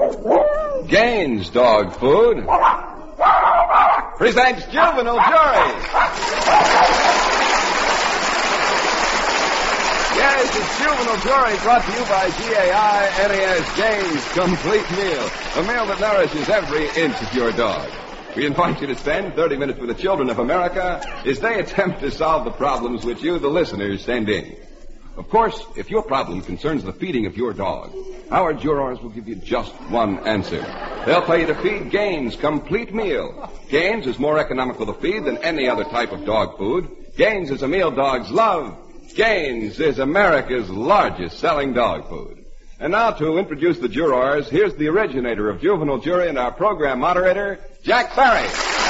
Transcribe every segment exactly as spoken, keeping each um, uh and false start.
Gaines Dog Food presents Juvenile Jury. Yes, it's Juvenile Jury, brought to you by G A I N A S Gaines Complete Meal, a meal that nourishes every inch of your dog. We invite you to spend thirty minutes with the children of America as they attempt to solve the problems which you, the listeners, send in. Of course, if your problem concerns the feeding of your dog, our jurors will give you just one answer. They'll tell you to feed Gaines Complete Meal. Gaines is more economical to feed than any other type of dog food. Gaines is a meal dogs love. Gaines is America's largest selling dog food. And now to introduce the jurors, here's the originator of Juvenile Jury and our program moderator, Jack Barry.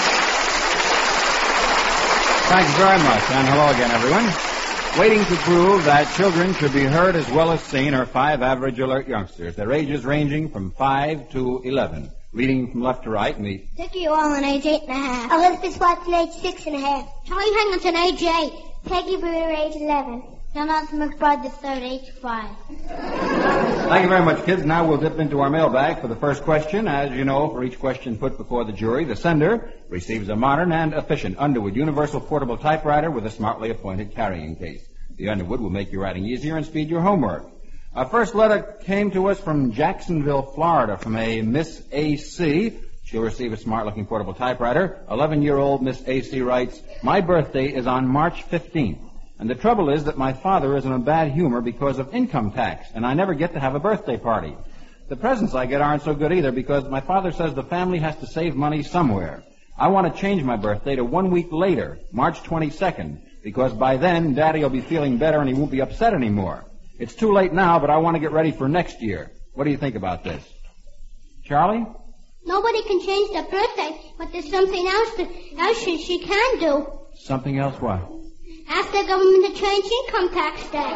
Thank you very much, and hello again, everyone. Waiting to prove that children should be heard as well as seen are five average alert youngsters. Their ages ranging from five to eleven. Leading from left to right in the... Dickie Orland, age eight and a half. Elizabeth Watson, age six and a half. Charlie Henderson, age eight. Peggy Bruder, age eleven. Jonathan McBride the third, age five. Thank you very much, kids. Now we'll dip into our mailbag for the first question. As you know, for each question put before the jury, the sender receives a modern and efficient Underwood Universal Portable Typewriter with a smartly appointed carrying case. The Underwood will make your writing easier and speed your homework. Our first letter came to us from Jacksonville, Florida, from a Miss A C. She'll receive a smart-looking portable typewriter. eleven-year-old Miss A C writes, "My birthday is on March fifteenth. And the trouble is that my father is in a bad humor because of income tax, and I never get to have a birthday party. The presents I get aren't so good either because my father says the family has to save money somewhere. I want to change my birthday to one week later, March twenty-second, because by then Daddy will be feeling better and he won't be upset anymore. It's too late now, but I want to get ready for next year. What do you think about this?" Charlie? Nobody can change their birthday, but there's something else that else she, she can do. Something else what? Ask the government to change income tax day.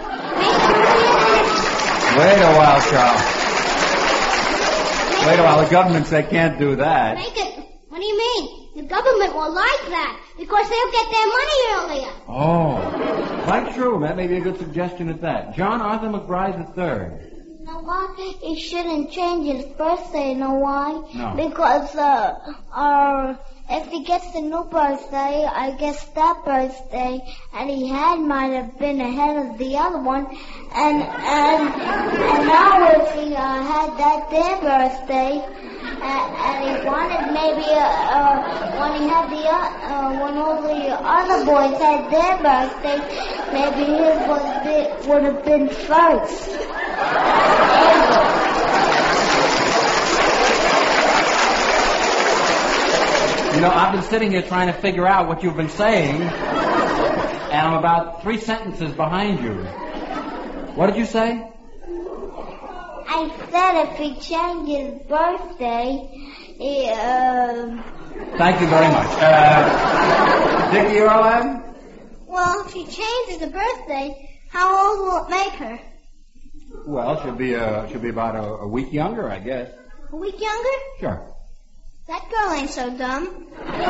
Wait a while, Charles. Wait a while. The government they can't do that. Make it. What do you mean? The government will like that because they'll get their money earlier. Oh, quite true. That may be a good suggestion at that. John Arthur McBride the third. You know why? He shouldn't change his birthday. You know why? No. Because uh, our if he gets the new birthday, I guess that birthday, and he had might have been ahead of the other one, and and and now if he uh, had that their birthday, and, and he wanted maybe uh, uh, when he had the uh, uh, when all the other boys had their birthday, maybe his was be, would have been first. You know, I've been sitting here trying to figure out what you've been saying, and I'm about three sentences behind you. What did you say? I said if he changed his birthday, he, uh... Thank you very much. Uh, Dickie Orland? Well, if she changes the birthday, how old will it make her? Well, she'll be, uh, she'll be about a, a week younger, I guess. A week younger? Sure. That girl ain't so dumb.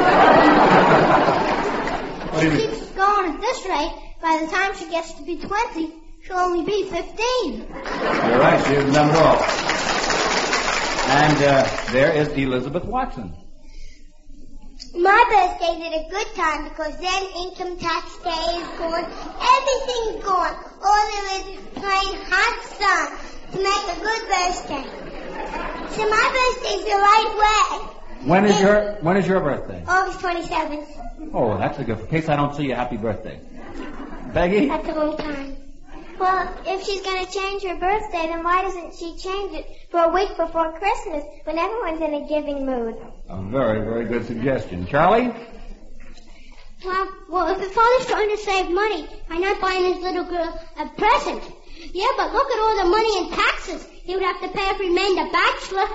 What do you She mean? keeps going at this rate. By the time she gets to be twenty, she'll only be fifteen. You're right, she isn't dumb at all. And uh, there is Elizabeth Watson. My birthday's at a good time because then income tax day is gone. Everything's gone. All there is is plain hot sun to make a good birthday. So my birthday's the right way. When is your When is your birthday? August twenty-seventh. Oh, that's a good. In case I don't see you, happy birthday, Peggy. That's a long time. Well, if she's going to change her birthday, then why doesn't she change it for a week before Christmas when everyone's in a giving mood? A very, very good suggestion, Charlie. Well, well, if the father's trying to save money by not buying his little girl a present. Yeah, but look at all the money in taxes he would have to pay if he remained a bachelor.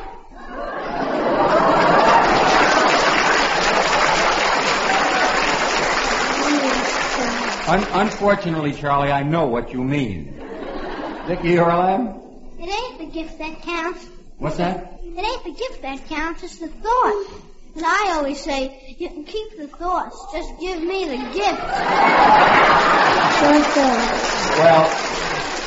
Un- unfortunately, Charlie, I know what you mean. Dickie Orland? It ain't the gift that counts. What's that? It ain't the gift that counts, it's the thought. And I always say, you can keep the thoughts, just give me the gift. Well,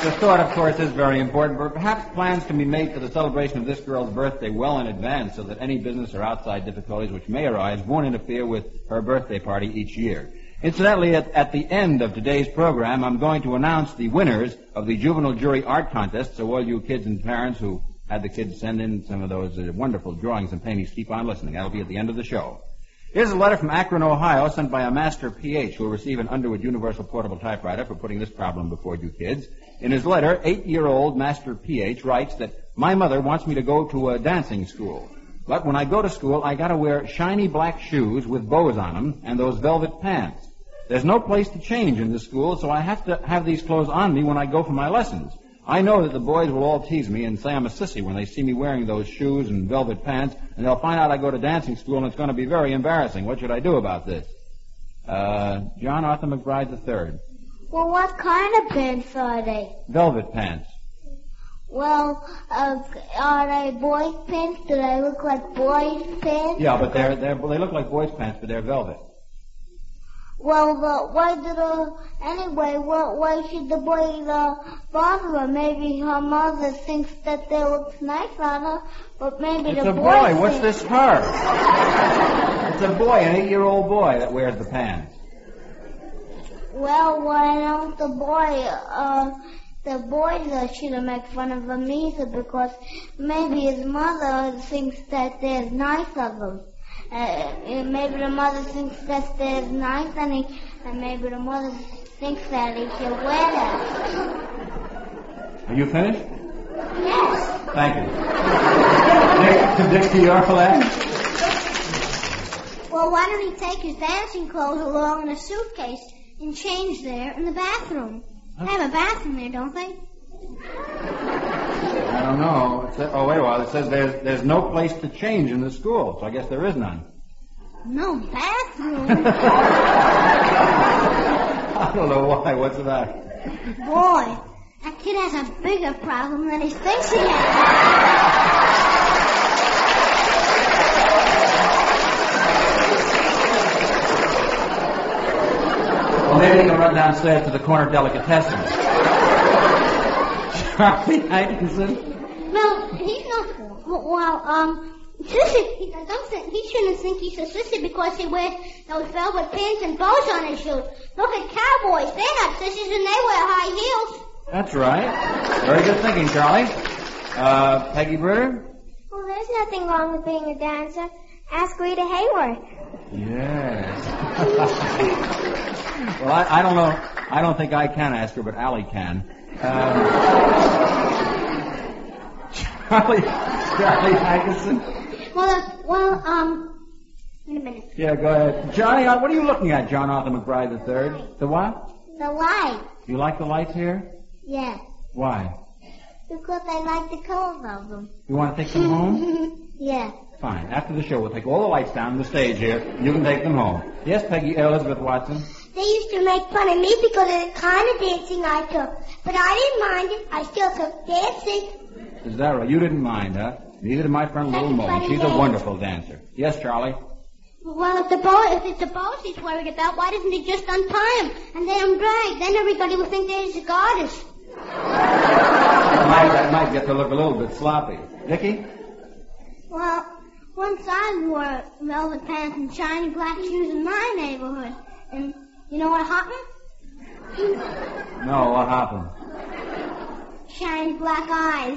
the thought, of course, is very important, but perhaps plans can be made for the celebration of this girl's birthday well in advance so that any business or outside difficulties which may arise won't interfere with her birthday party each year. Incidentally, at, at the end of today's program, I'm going to announce the winners of the Juvenile Jury Art Contest, so all you kids and parents who had the kids send in some of those uh, wonderful drawings and paintings, keep on listening. That'll be at the end of the show. Here's a letter from Akron, Ohio, sent by a Master P H who will receive an Underwood Universal Portable Typewriter for putting this problem before you kids. In his letter, eight-year-old Master P H writes that my mother wants me to go to a dancing school. But when I go to school, I gotta wear shiny black shoes with bows on them and those velvet pants. There's no place to change in this school, so I have to have these clothes on me when I go for my lessons. I know that the boys will all tease me and say I'm a sissy when they see me wearing those shoes and velvet pants, and they'll find out I go to dancing school, and it's going to be very embarrassing. What should I do about this? Uh, John Arthur McBride the third. Well, what kind of pants are they? Velvet pants. Well, uh, are they boys' pants? Do they look like boys' pants? Yeah, but they're, they're, they look like boys' pants, but they're velvet. Well, the, why did the, anyway, why, why should the boy uh, bother her? Maybe her mother thinks that they look nice on her, but maybe it's the a boy boy. What's thinks... this her? It's a boy, an eight-year-old boy that wears the pants. Well, why don't the boy, uh, the boys uh, shouldn't make fun of him either, because maybe his mother thinks that they're nice of him. Uh, maybe the mother thinks that they're nice, and, he, and maybe the mother thinks that he should wear them. Are you finished? Yes. Thank you. Dick, Dick to your left. Well, why don't he take his dancing clothes along in a suitcase and change there in the bathroom? They have a bathroom there, don't they? I don't know. It says, oh, wait a while. It says there's there's no place to change in the school, so I guess there is none. No bathroom? I don't know why. What's the matter? Boy, that kid has a bigger problem than he thinks he has. Well, maybe he can run downstairs to the corner delicatessens. Charlie Hankinson? No, he's not. Well, um, sissy. He, I don't think he shouldn't think he's a sissy because he wears those velvet pants and bows on his shoes. Look at cowboys; they're not sissies and they wear high heels. That's right. Very good thinking, Charlie. Uh, Peggy Britter? Well, there's nothing wrong with being a dancer. Ask Rita Hayworth. Yes. Well, I, I don't know. I don't think I can ask her, but Allie can. Um, Charlie, Charlie Hankinson. Well, uh, well, um, wait a minute. Yeah, go ahead. Johnny, uh, what are you looking at, John Arthur McBride the third? The what? The light. You like the lights here? Yeah. Why? Because I like the colors of them. You want to take them home? Yeah. Fine. After the show, we'll take all the lights down the stage here, and you can take them home. Yes, Peggy, Elizabeth Watson? They used to make fun of me because of the kind of dancing I took. But I didn't mind it. I still took dancing. Is that right? You didn't mind, huh? Neither did my friend Little Mo. She's a wonderful dancer. Yes, Charlie? Well, if the bow, if it's the bows he's worried about, why doesn't he just untie him and let him drag? Then everybody will think that he's a goddess. That might, that might get to look a little bit sloppy. Vicky? Well, once I wore velvet pants and shiny black shoes in my neighborhood. And you know what happened? No, what happened? Shiny black eyes.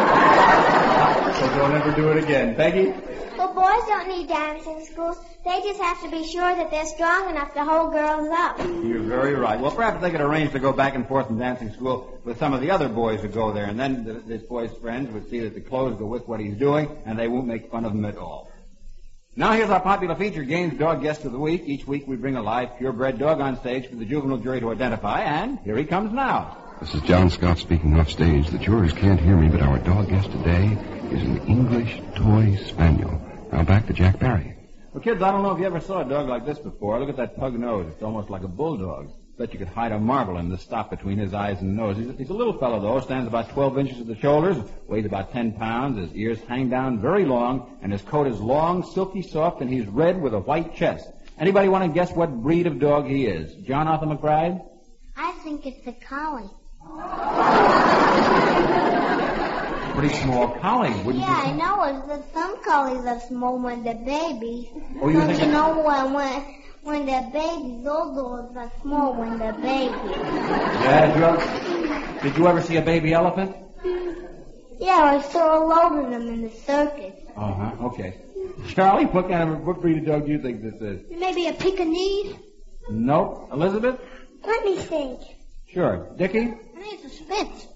So don't ever do it again. Peggy? Well, boys don't need dancing schools. They just have to be sure that they're strong enough to hold girls up. You're very right. Well, perhaps they could arrange to go back and forth in dancing school with some of the other boys who go there, and then the, this boy's friends would see that the clothes go with what he's doing, and they won't make fun of him at all. Now here's our popular feature, Gaines Dog Guest of the Week. Each week we bring a live, purebred dog on stage for the juvenile jury to identify, and here he comes now. This is John Scott speaking off stage. The jurors can't hear me, but our dog guest today is an English toy spaniel. Now back to Jack Barry. Well, kids, I don't know if you ever saw a dog like this before. Look at that pug nose. It's almost like a bulldog. Bet you could hide a marble in the stop between his eyes and nose. He's a, he's a little fellow, though. Stands about twelve inches at the shoulders, weighs about ten pounds. His ears hang down very long, and his coat is long, silky soft, and he's red with a white chest. Anybody want to guess what breed of dog he is? John Arthur McBride? I think it's a collie. Pretty small collie, wouldn't Yeah, I you? know. It's that some collies are small when they're babies. Oh, you Don't think you that- know when, when, when they're babies, those dogs are small when they're babies. Yeah, did you, ever, did you ever see a baby elephant? Yeah, I saw a load of them in the circus. Uh-huh, okay. Charlie, what kind of, what breed of dog do you think this is? Maybe a Pekingese? Nope. Elizabeth? Let me think. Sure. Dickie? I think it's a Spitz.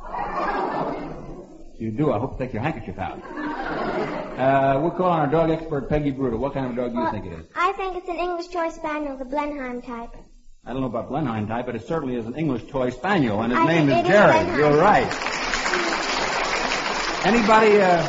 You do. I hope to take your handkerchief out. Uh, we'll call on our dog expert, Peggy Bruder. What kind of dog do you Well, think it is? I think it's an English toy spaniel, the Blenheim type. I don't know about Blenheim type, but it certainly is an English toy spaniel, and his I name think is it is Jerry. Blenheim. You're right. Anybody, uh,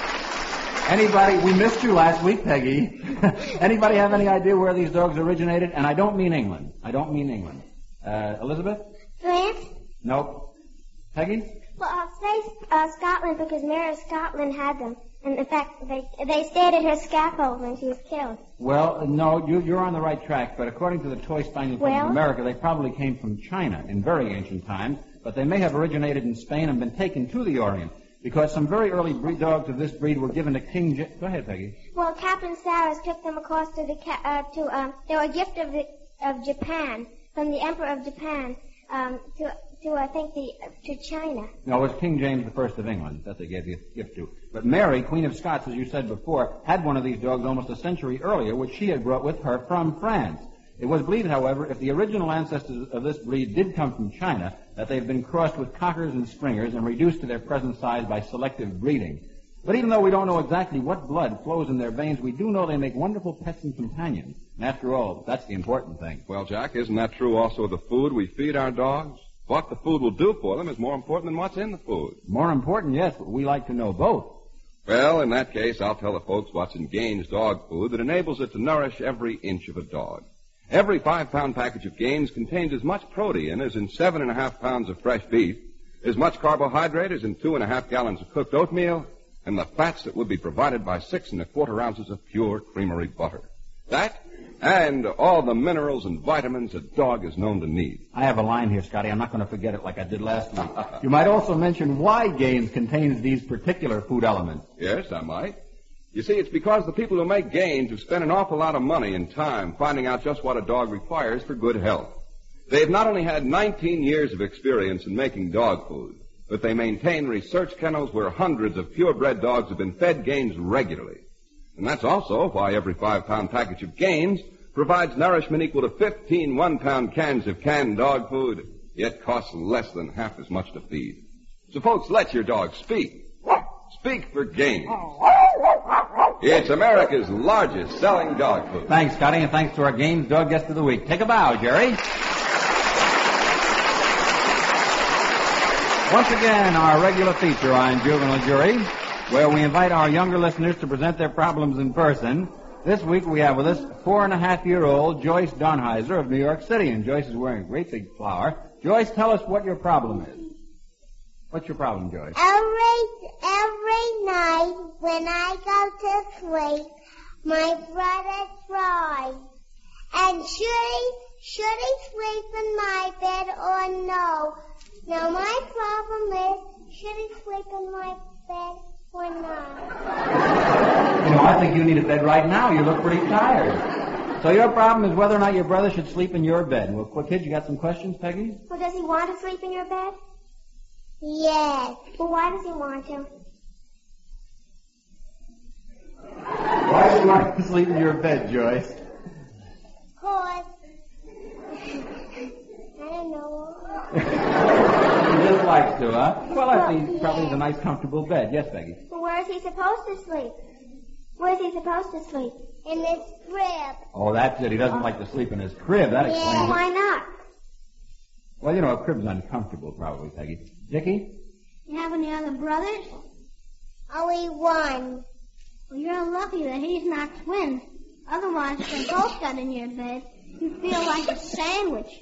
anybody, we missed you last week, Peggy. Anybody have any idea where these dogs originated? And I don't mean England. I don't mean England. Uh, Elizabeth? France? Nope. Peggy? Well, I'll say uh, Scotland because Mary of Scotland had them. And in fact, they they stayed at her scaffold when she was killed. Well, no, you, you're on the right track, but according to the Toy Spaniel Club Well? of America, they probably came from China in very ancient times, but they may have originated in Spain and been taken to the Orient, because some very early breed dogs of this breed were given to King J- Go ahead, Peggy. Well, Captain Sarris took them across to the ca- uh, to um, they were a gift of the of Japan from the Emperor of Japan um, to to I think the to China. No, it was King James the First of England that they gave the gift to. But Mary, Queen of Scots, as you said before, had one of these dogs almost a century earlier, which she had brought with her from France. It was believed, however, if the original ancestors of this breed did come from China, that they've been crossed with cockers and springers and reduced to their present size by selective breeding. But even though we don't know exactly what blood flows in their veins, we do know they make wonderful pets and companions. And after all, that's the important thing. Well, Jack, isn't that true also of the food we feed our dogs? What the food will do for them is more important than what's in the food. More important, yes, but we like to know both. Well, in that case, I'll tell the folks what's in Gaines dog food that enables it to nourish every inch of a dog. Every five-pound package of Gaines contains as much protein as in seven and a half pounds of fresh beef, as much carbohydrate as in two and a half gallons of cooked oatmeal, and the fats that would be provided by six and a quarter ounces of pure creamery butter. That and all the minerals and vitamins a dog is known to need. I have a line here, Scotty. I'm not going to forget it like I did last week. You might also mention why Gaines contains these particular food elements. Yes, I might. You see, it's because the people who make Gaines have spent an awful lot of money and time finding out just what a dog requires for good health. They've not only had nineteen years of experience in making dog food, but they maintain research kennels where hundreds of purebred dogs have been fed Gaines regularly. And that's also why every five-pound package of Gaines provides nourishment equal to fifteen one-pound cans of canned dog food, yet costs less than half as much to feed. So, folks, let your dog speak. Speak for Gaines. It's America's largest selling dog food. Thanks, Scotty, and thanks to our Gaines Dog Guest of the Week. Take a bow, Jerry. Once again, our regular feature on Juvenile Jury, where we invite our younger listeners to present their problems in person. This week we have with us four-and-a-half-year-old Joyce Donheiser of New York City, and Joyce is wearing a great big flower. Joyce, tell us what your problem is. What's your problem, Joyce? Every, every night when I go to sleep, my brother cries. And should he, should he sleep in my bed or no? Now my problem is, should he sleep in my bed or not? You know, I think you need a bed right now. You look pretty tired. So your problem is whether or not your brother should sleep in your bed. Well, quick, kids, you got some questions, Peggy? Well, does he want to sleep in your bed? Yes. Well, why does he want to? Why do you want to sleep in your bed, Joyce? Cause, I don't know. He just likes to, huh? Well, I think probably is a nice, comfortable bed. Yes, Peggy? Well, where is he supposed to sleep? Where is he supposed to sleep? In his crib. Oh, that's it. He doesn't like to sleep in his crib. That explains Well, it. why not? Well, you know, a crib's uncomfortable, probably, Peggy. Dickie? You have any other brothers? Only one. Well, you're lucky that he's not twins. Otherwise, if they both got in your bed, you'd feel like a sandwich.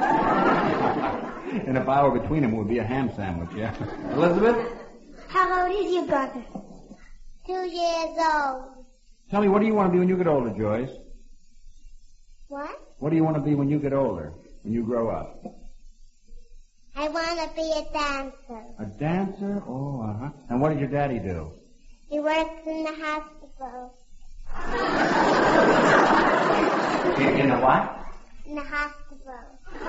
And if I were between them, it would be a ham sandwich, yeah. Elizabeth? How old is your brother? Two years old. Tell me, what do you want to be when you get older, Joyce? What? What do you want to be when you get older, when you grow up? I want to be a dancer. A dancer? Oh, uh-huh. And what did your daddy do? He works in the hospital. In, in a what? In the hospital.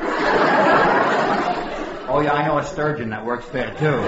Oh, yeah, I know a surgeon that works there, too.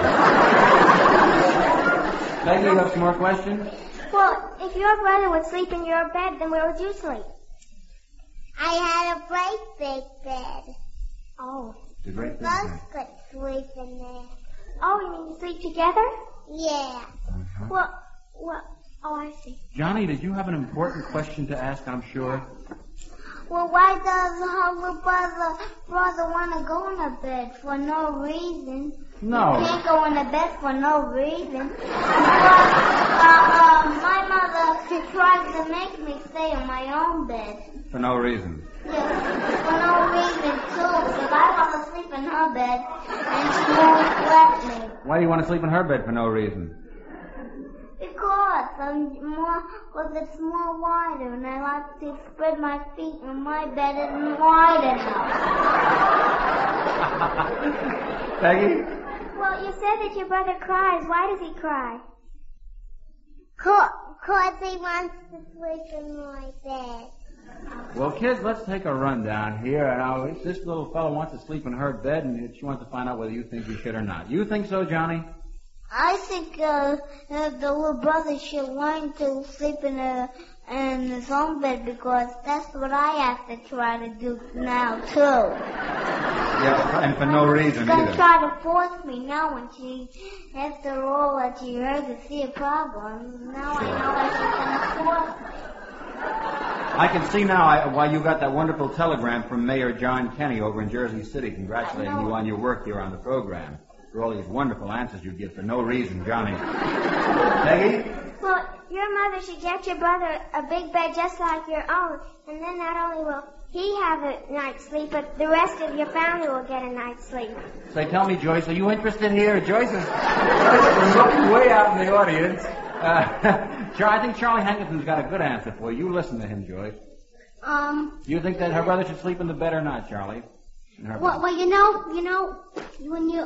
Peggy, you have some more questions? Well, if your brother would sleep in your bed, then where would you sleep? I had a great big bed. Oh. It's a great big Both bed. could sleep in there. Oh, you mean you sleep together? Yeah. Uh-huh. Well, well, oh, I see. Johnny, did you have an important question to ask, I'm sure? Well, why does her little brother, brother want to go in a bed for no reason? No. He can't go in a bed for no reason. But, uh, uh, my mother, she tries to make me stay in my own bed. For no reason. Yeah, for no reason, too, because I want to sleep in her bed, and she won't let me. Why do you want to sleep in her bed for no reason? Because I'm more, because it's more wider, and I like to spread my feet when my bed isn't wide enough. Peggy? Well, you said that your brother cries. Why does he cry? Because he wants to sleep in my bed. Well, kids, let's take a rundown here. Now, this little fellow wants to sleep in her bed, and she wants to find out whether you think he should or not. You think so, Johnny? I think uh, uh, the little brother should learn to sleep in a in his own bed because that's what I have to try to do now too. Yeah, and for no reason She's gonna either. try to force me now when she, after all that she heard to see a problem. Now I know that she's gonna force me. I can see now I, why you got that wonderful telegram from Mayor John Kenny over in Jersey City congratulating you on your work here on the program. For all these wonderful answers you give for no reason, Johnny. Peggy? Well, your mother should get your brother a big bed just like your own, and then not only will he have a night's sleep, but the rest of your family will get a night's sleep. Say, tell me, Joyce, are you interested here? Joyce is, Joyce is looking way out in the audience. Uh, Char- I think Charlie Hankinson's got a good answer for you. You listen to him, Joyce. Um, Do you think that her brother should sleep in the bed or not, Charlie? In her well, bed. well, you know, you know, when you, you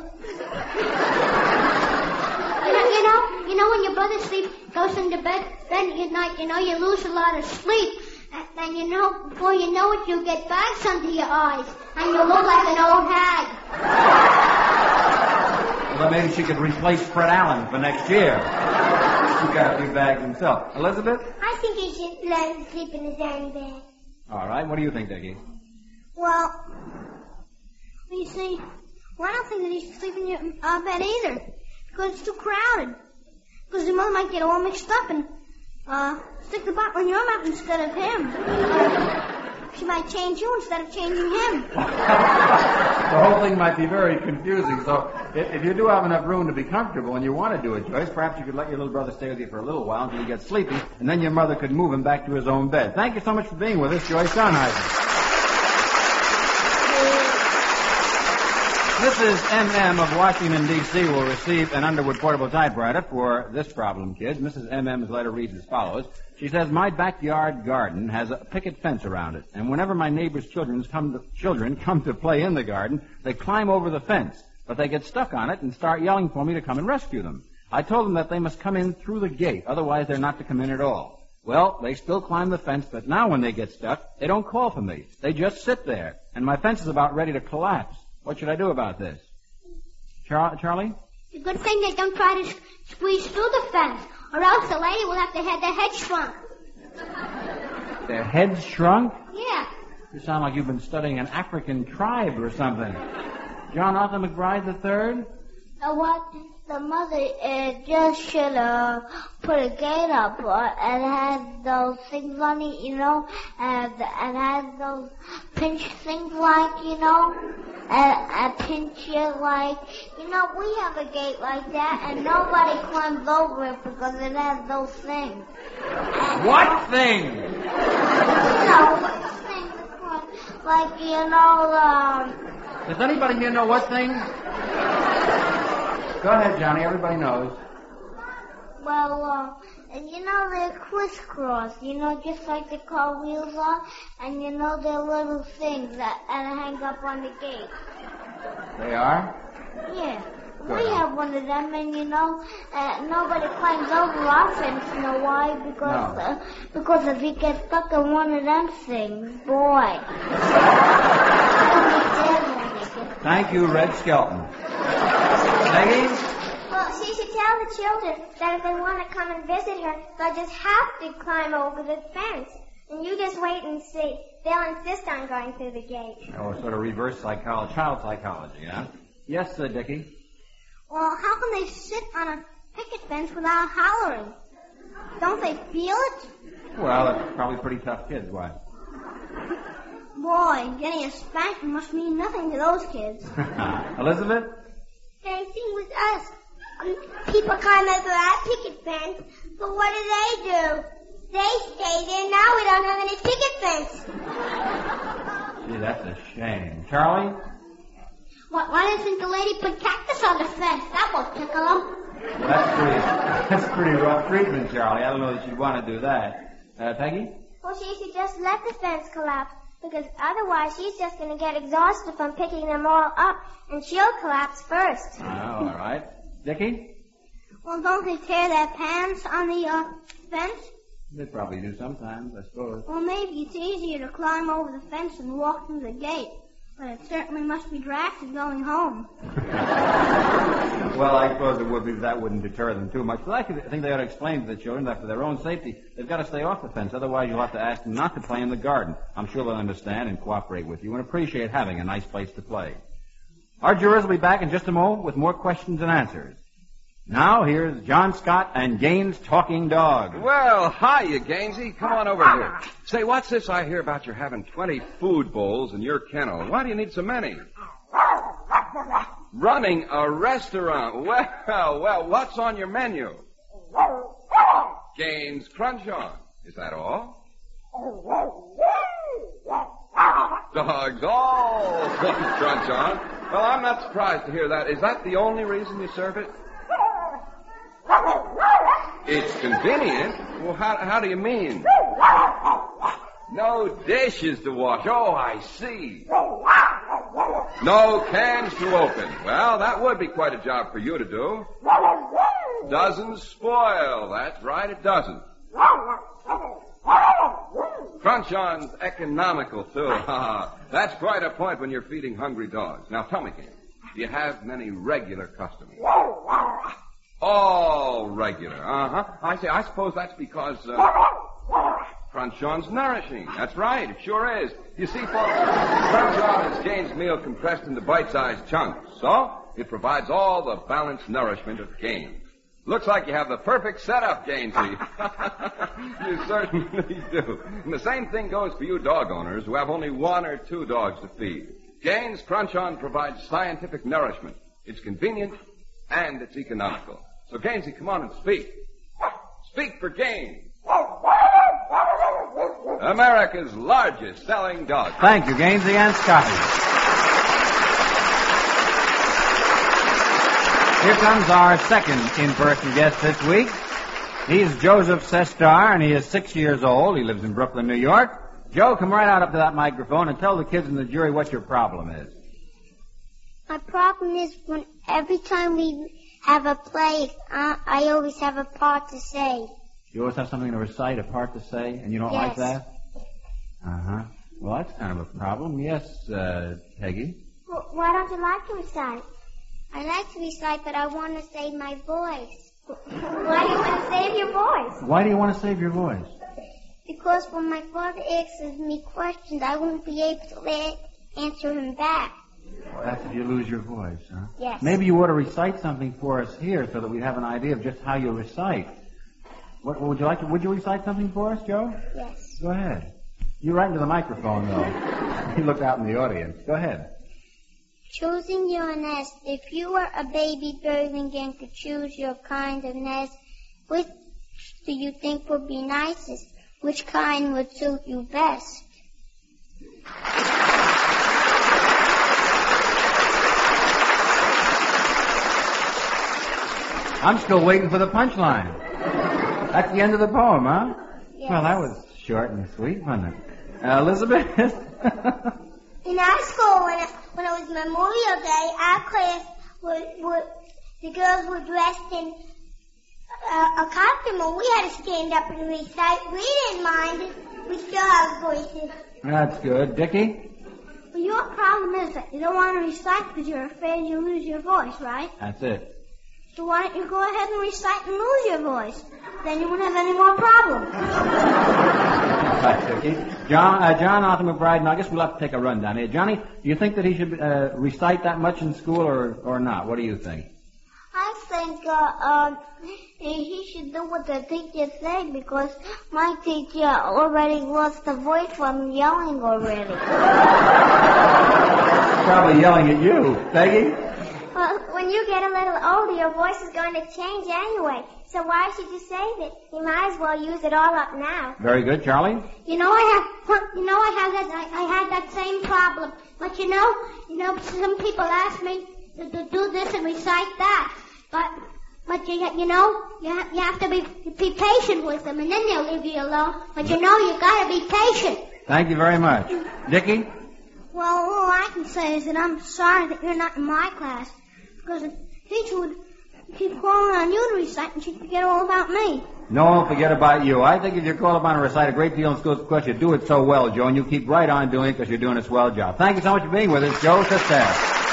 know, you know, you know, when your brother sleeps, goes into bed, then at night, you know, you lose a lot of sleep. And then, you know, before you know it, you get bags under your eyes, and you look like an old hag. Well, maybe she could replace Fred Allen for next year. He's got a few bags himself. Elizabeth? I think he should learn to sleep in his own bed. All right. What do you think, Dickie? Well, you see, well, I don't think that he should sleep in your uh, bed either, because it's too crowded. Because your mother might get all mixed up and uh, stick the bottle in your mouth instead of him. Or she might change you instead of changing him. The whole thing might be very confusing. So if, if you do have enough room to be comfortable and you want to do it, Joyce, perhaps you could let your little brother stay with you for a little while until he gets sleepy, and then your mother could move him back to his own bed. Thank you so much for being with us, Joyce Sonnheiser. Missus M M of Washington, D C will receive an Underwood portable typewriter for this problem, kids. Missus M M's letter reads as follows. She says, my backyard garden has a picket fence around it, and whenever my neighbor's children come to, children come to play in the garden, they climb over the fence, but they get stuck on it and start yelling for me to come and rescue them. I told them that they must come in through the gate, otherwise they're not to come in at all. Well, they still climb the fence, but now when they get stuck, they don't call for me. They just sit there, and my fence is about ready to collapse. What should I do about this? Char- Charlie? It's a good thing they don't try to s- squeeze through the fence, or else the lady will have to have their head shrunk. Their heads shrunk? Yeah. You sound like you've been studying an African tribe or something. John Arthur McBride the third? Uh, what? The mother uh, just should uh, put a gate up uh, and has those things on it, you know, and, and has those pinch things like, you know, and, and pinch it like, you know, we have a gate like that and nobody climbs over it because it has those things. And, What thing? You know, what things like, like, you know, um... Does anybody here know what thing? Go ahead, Johnny. Everybody knows. Well, uh, and you know, they're crisscross, you know, just like the car wheels are, and you know, they're little things that and hang up on the gate. They are? Yeah. Good. We have one of them, and you know, uh, nobody climbs over our fence. You know why? Because No. uh, because if he gets stuck in one of them things, boy. Thank you, Red Skelton. Peggy? Well, she should tell the children that if they want to come and visit her, they'll just have to climb over the fence. And you just wait and see. They'll insist on going through the gate. Oh, sort of reverse psychology, child psychology, huh? Yes, uh, Dickie? Well, how can they sit on a picket fence without hollering? Don't they feel it? Well, they're probably pretty tough kids, why? Boy, getting a spanking must mean nothing to those kids. Elizabeth? Same thing with us. Um, people climb over our picket fence, but what do they do? They stay there. Now we don't have any picket fence. Gee, that's a shame. Charlie? Why, why doesn't the lady put cactus on the fence? That won't tickle them. Well, that's pretty, that's pretty rough treatment, Charlie. I don't know that you'd want to do that. Uh, Peggy? Well, she should just let the fence collapse, because otherwise she's just going to get exhausted from picking them all up, and she'll collapse first. Oh, all right. Dickie? Well, don't they tear their pants on the uh, fence? They probably do sometimes, I suppose. Well, maybe it's easier to climb over the fence and walk through the gate. But it certainly must be drafted going home. Well, I suppose it would be, that wouldn't deter them too much. But I could- I think they ought to explain to the children that for their own safety, they've got to stay off the fence. Otherwise, you'll have to ask them not to play in the garden. I'm sure they'll understand and cooperate with you and appreciate having a nice place to play. Our jurors will be back in just a moment with more questions and answers. Now, here's John Scott and Gaines Talking Dog. Well, hiya, Gainsy. Come on over here. Say, what's this I hear about you're having twenty food bowls in your kennel? Why do you need so many? Running a restaurant. Well, well, what's on your menu? Gaines Crunch On. Is that all? Dogs all Crunch On. Well, I'm not surprised to hear that. Is that the only reason you serve it? It's convenient? Well, how, how do you mean? No dishes to wash. Oh, I see. No cans to open. Well, that would be quite a job for you to do. Doesn't spoil. That's right, it doesn't. Crunch On's economical, too. That's quite a point when you're feeding hungry dogs. Now, tell me, Gaines, do you have many regular customers? All regular. Uh-huh. I say, I suppose that's because uh, Crunch On's nourishing. That's right. It sure is. You see, folks, Crunch On is Gaines' meal compressed into bite-sized chunks. So, it provides all the balanced nourishment of Gaines. Looks like you have the perfect setup, Gainesy. You certainly do. And the same thing goes for you dog owners who have only one or two dogs to feed. Gaines Crunch On provides scientific nourishment. It's convenient and it's economical. So, Gainesy, come on and speak. Speak for Gaines. America's largest selling dog. Thank you, Gainesy and Scotty. Here comes our second in-person guest this week. He's Joseph Sestar, and he is six years old. He lives in Brooklyn, New York. Joe, come right out up to that microphone and tell the kids and the jury what your problem is. My problem is when every time we have a play, uh, I always have a part to say. You always have something to recite, a part to say, and you don't like Yes. that? Uh-huh. Well, that's kind of a problem. Yes, uh, Peggy? Well, why don't you like to recite? I like to recite, but I want to save my voice. Why do you want to save your voice? Why do you want to save your voice? Because when my father asks me questions, I won't be able to la- answer him back. Well, that's if you lose your voice, huh? Yes. Maybe you ought to recite something for us here so that we have an idea of just how you recite. What would you like to, would you recite something for us, Joe? Yes. Go ahead. You right into the microphone, though. He looked out in the audience. Go ahead. Choosing your nest. If you were a baby bird and could choose your kind of nest, which do you think would be nicest? Which kind would suit you best? I'm still waiting for the punchline. That's the end of the poem, huh? Yes. Well, that was short and sweet, wasn't it? Uh, Elizabeth? In our school, when it, when it was Memorial Day, our class were, were the girls were dressed in uh, a costume, and we had to stand up and recite. We didn't mind it. We still have voices. That's good. Dickie? Well, your problem is that you don't want to recite because you're afraid you'll lose your voice, right? That's it. So why don't you go ahead and recite and lose your voice? Then you won't have any more problems. Right, Dickie. John, uh, John Arthur McBride, and I guess we'll have to take a run down here. Johnny, do you think that he should uh, recite that much in school or, or not? What do you think? I think uh, um, he should do what the teacher said because my teacher already lost the voice from yelling already. Probably yelling at you. Peggy? Well, when you get a little older, your voice is going to change anyway. So why should you save it? You might as well use it all up now. Very good. Charlie? You know I have, you know I have that, I, I had that same problem. But you know, you know, some people ask me to, to do this and recite that. But, but you, you know, you have, you have to be, be patient with them, and then they'll leave you alone. But you know, you gotta be patient. Thank you very much. Dickie? Well, all I can say is that I'm sorry that you're not in my class, because the teacher would keep calling on you to recite, and she'd forget all about me. No, forget about you. I think if you're called upon to recite a great deal in school, of course, you do it so well, Joe, and you keep right on doing it because you're doing a swell job. Thank you so much for being with us, Joe. Sit there.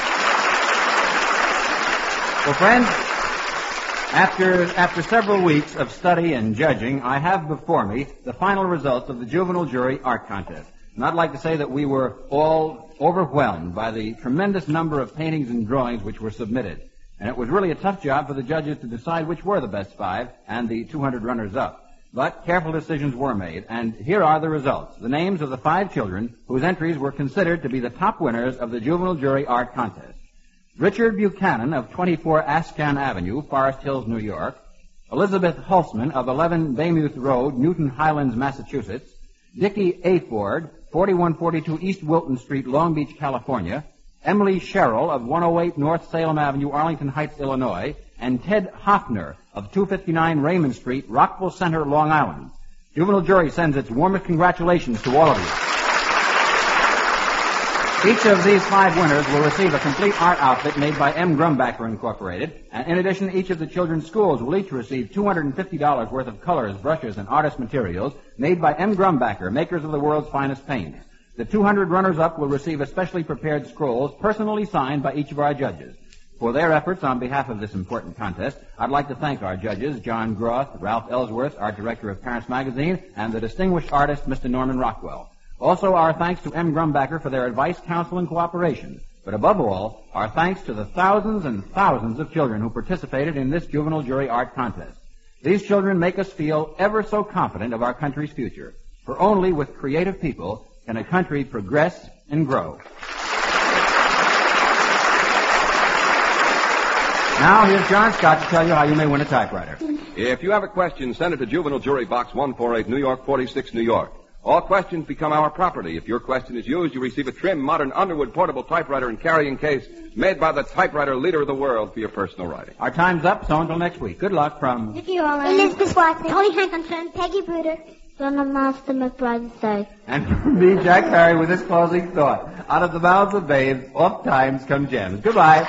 Well, friends, after after several weeks of study and judging, I have before me the final results of the Juvenile Jury Art Contest. And I'd like to say that we were all overwhelmed by the tremendous number of paintings and drawings which were submitted. And it was really a tough job for the judges to decide which were the best five and the two hundred runners-up. But careful decisions were made, and here are the results. The names of the five children whose entries were considered to be the top winners of the Juvenile Jury Art Contest. Richard Buchanan of twenty-four Ascan Avenue, Forest Hills, New York. Elizabeth Hulsman of eleven Baymuth Road, Newton Highlands, Massachusetts. Dickie A. Ford, forty-one forty-two East Wilton Street, Long Beach, California. Emily Sherrill of one oh eight North Salem Avenue, Arlington Heights, Illinois. And Ted Hoffner of two fifty-nine Raymond Street, Rockville Center, Long Island. Juvenile Jury sends its warmest congratulations to all of you. Each of these five winners will receive a complete art outfit made by M. Grumbacher Incorporated. And in addition, each of the children's schools will each receive two hundred fifty dollars worth of colors, brushes, and artist materials made by M. Grumbacher, makers of the world's finest paints. The two hundred runners-up will receive especially prepared scrolls personally signed by each of our judges. For their efforts on behalf of this important contest, I'd like to thank our judges, John Groth, Ralph Ellsworth, art director of Parents Magazine, and the distinguished artist, Mister Norman Rockwell. Also, our thanks to M. Grumbacher for their advice, counsel, and cooperation. But above all, our thanks to the thousands and thousands of children who participated in this Juvenile Jury Art Contest. These children make us feel ever so confident of our country's future. For only with creative people can a country progress and grow. Now, here's John Scott to tell you how you may win a typewriter. If you have a question, send it to Juvenile Jury Box one forty-eight, New York, forty-six, New York. All questions become our property. If your question is used, you receive a trim, modern Underwood portable typewriter and carrying case made by the typewriter leader of the world for your personal writing. Our time's up, so until next week. Good luck from... Dickie Orland, Elizabeth Watson, Tony Hankinson, Peggy Bruder, Donna Master McBride said. And from me, Jack Barry, with this closing thought. Out of the mouths of babes, oft times come gems. Goodbye.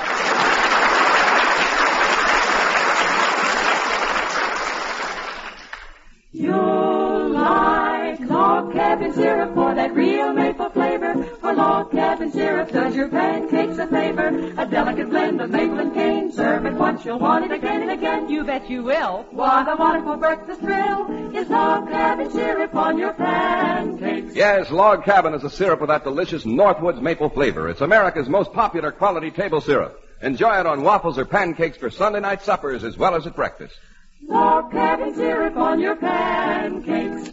You'll like log cabin syrup for that real maple flavor. For log cabin syrup does your pancakes a favor. A delicate blend of maple and cane. Serve it once, you'll want it again and again. You bet you will. What a wonderful breakfast thrill is log cabin syrup on your pancakes. Yes, Log Cabin is a syrup with that delicious Northwoods maple flavor. It's America's most popular quality table syrup. Enjoy it on waffles or pancakes for Sunday night suppers as well as at breakfast. Log cabin syrup on your pancakes.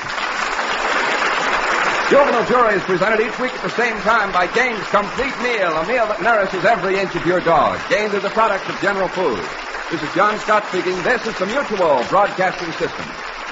Juvenile Jury is presented each week at the same time by Gaines Complete Meal, a meal that nourishes every inch of your dog. Gaines is a product of General Foods. This is John Scott speaking. This is the Mutual Broadcasting System.